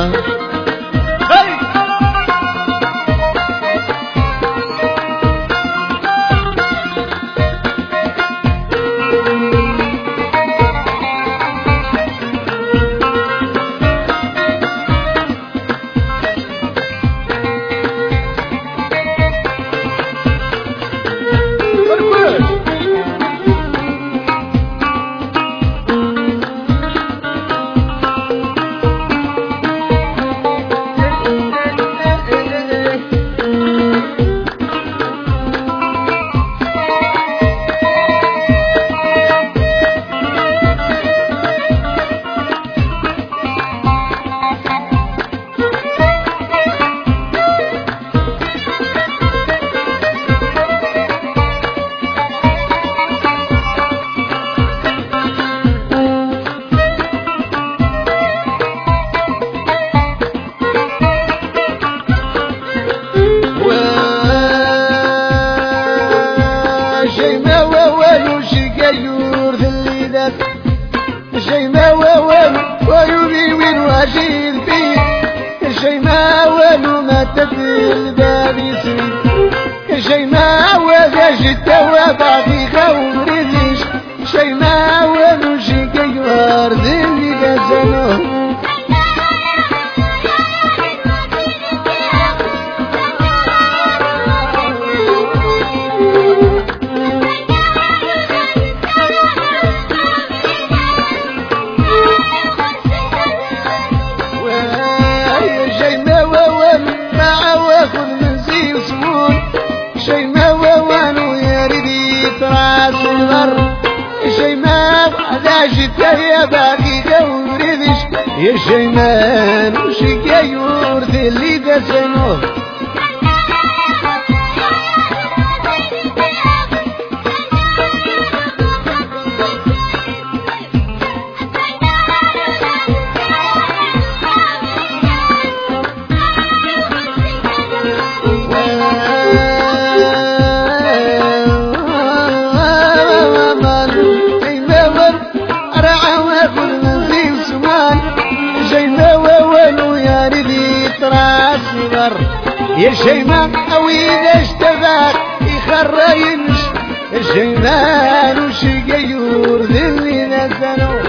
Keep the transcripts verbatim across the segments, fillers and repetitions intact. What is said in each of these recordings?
شي ما والو ويولي وين واجد فيه شي ما والو ما تدل بابي سري شي ما واجد توا باقي خور ليش شي ما والو شي كيوار ذلي غزنو شي ما وانو يريد يتراصغر شي ما علاش يا باقي قوريش يا شي ما نمشي كيور اللي دسنو يا شيمان او اذا اشتباك يخرينش يا شيمان وشي قيور ذلي نزلوا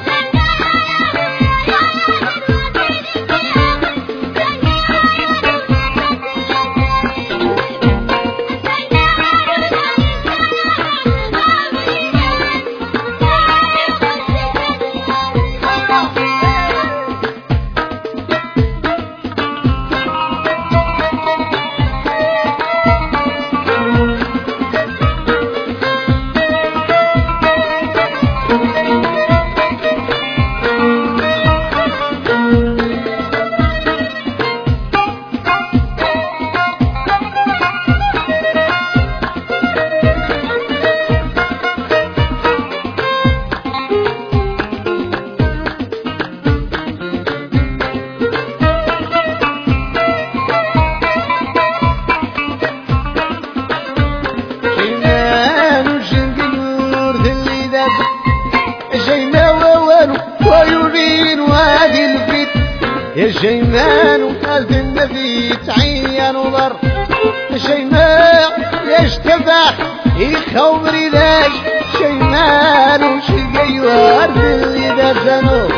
يا شيمان وقلب النبي تعين وضر شيمان يشتبح يخوض ريلاش شيمان وشي قيوار اللي دسنو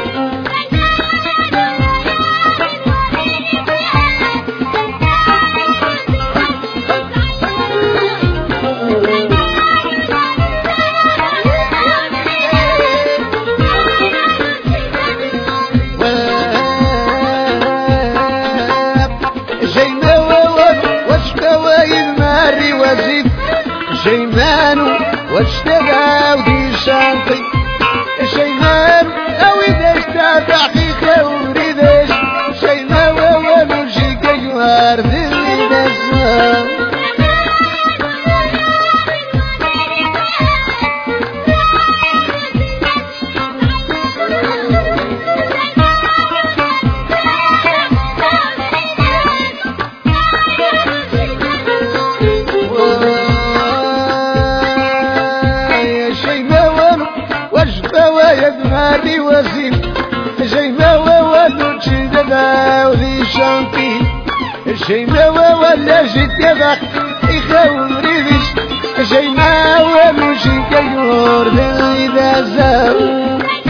شيمانو واشتغى ودي شانطي شيمانو او اذا اشتغى حقيقة وريدش شيمانو ولو شي كيوار ذلي نسا يدماري وزيم شي ما والو تشدبا الشيماء ولا جدك يخاوم ريدش الشيماء ولا شكايور إذا زاو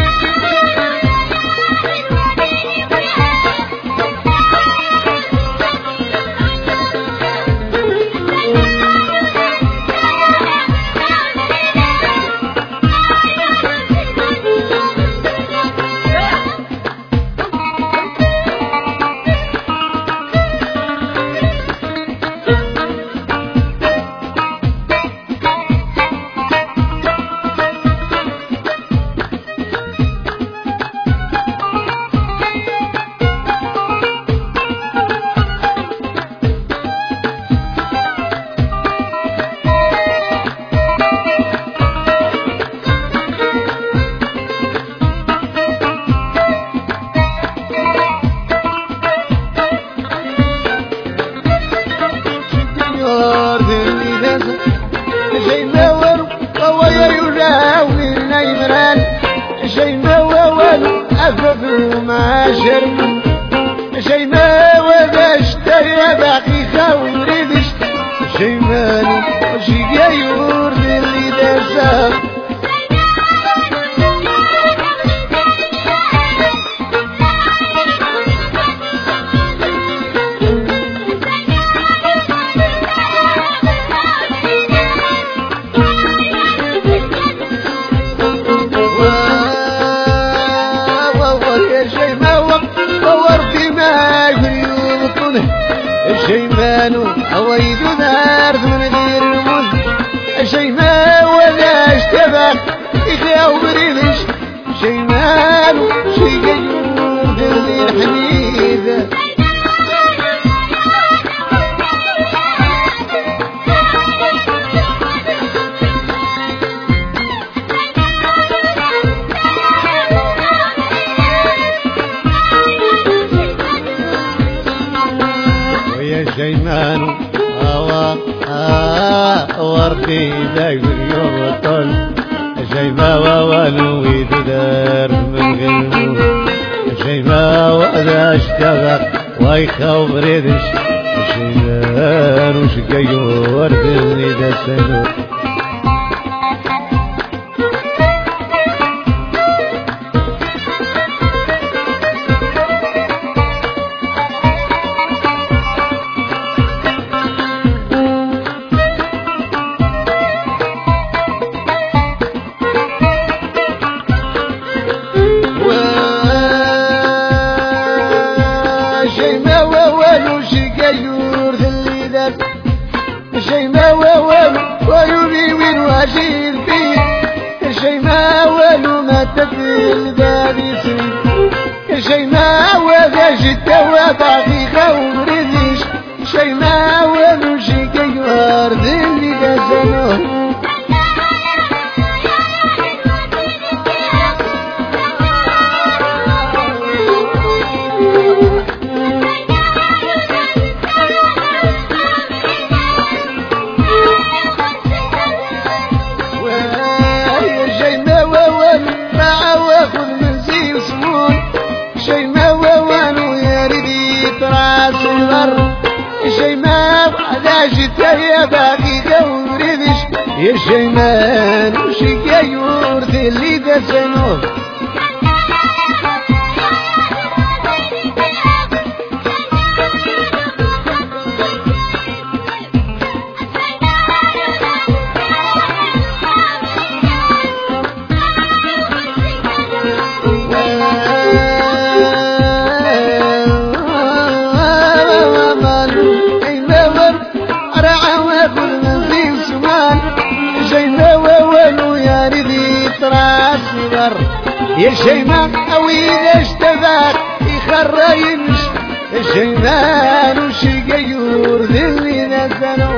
ما شرم شيماء وذاش تريا باقي خاوي ريدش شيماني وشي يور اللي داسا شيمانو أويدو دار من غير الموز شيماء ولا اشتبك إخاو بريدش شيمانو شيقيور دلي الحديدة شيمانو هوا وردي داير يوم طول شيماء ونويد دار من غير شيماء وذا اشتغل ويخاو بريدش شيمانو شكايور دلني دسنو شيماء ويبي وين واجين فيه شيماء ولو ما تدل داري سري شيماء وذا جدة وباقي خاوم ريدش شيماء ولو شكايور ذلي دازنو شيماء على جدة يا باقي دور ريدش يا شيماء وشكايور ذلي دسنو يا شيماء أويل اشتباك يخرينش شيماء وشي قيور ذلي نزلوا